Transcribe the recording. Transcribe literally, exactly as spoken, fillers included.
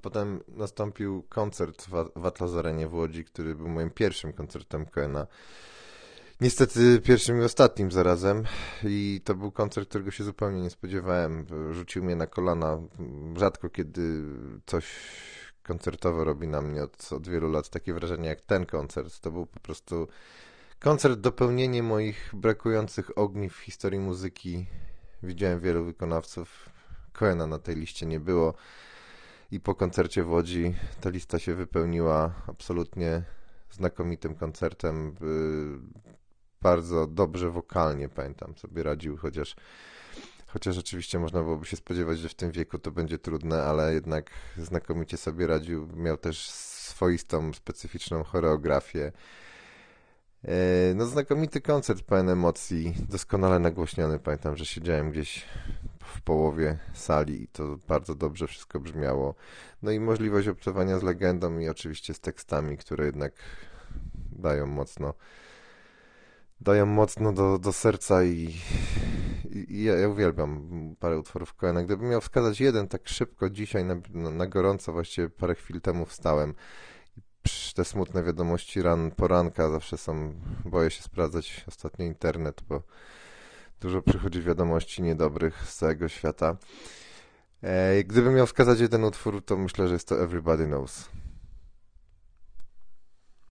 Potem nastąpił koncert w, w Atlas Arenie w Łodzi, który był moim pierwszym koncertem Cohena. Niestety pierwszym i ostatnim zarazem. I to był koncert, którego się zupełnie nie spodziewałem. Rzucił mnie na kolana. Rzadko kiedy coś koncertowo robi na mnie od, od wielu lat takie wrażenie jak ten koncert. To był po prostu koncert, dopełnienie moich brakujących ogniw w historii muzyki. Widziałem wielu wykonawców. Cohena na tej liście nie było. I po koncercie w Łodzi ta lista się wypełniła absolutnie znakomitym koncertem. Bardzo dobrze wokalnie, pamiętam, sobie radził, chociaż, chociaż oczywiście można byłoby się spodziewać, że w tym wieku to będzie trudne, ale jednak znakomicie sobie radził. Miał też swoistą, specyficzną choreografię. No znakomity koncert pełen emocji, doskonale nagłośniony. Pamiętam, że siedziałem gdzieś w połowie sali i to bardzo dobrze wszystko brzmiało. No i możliwość obcowania z legendą i oczywiście z tekstami, które jednak dają mocno dają mocno do, do serca i, i, i ja, ja uwielbiam parę utworów Cohena. Gdybym miał wskazać jeden tak szybko dzisiaj na, na, na gorąco, właściwie parę chwil temu wstałem. Psz, te smutne wiadomości ran, poranka zawsze są, boję się sprawdzać ostatnio internet, bo dużo przychodzi wiadomości niedobrych z całego świata. E, gdybym miał wskazać jeden utwór, to myślę, że jest to Everybody Knows.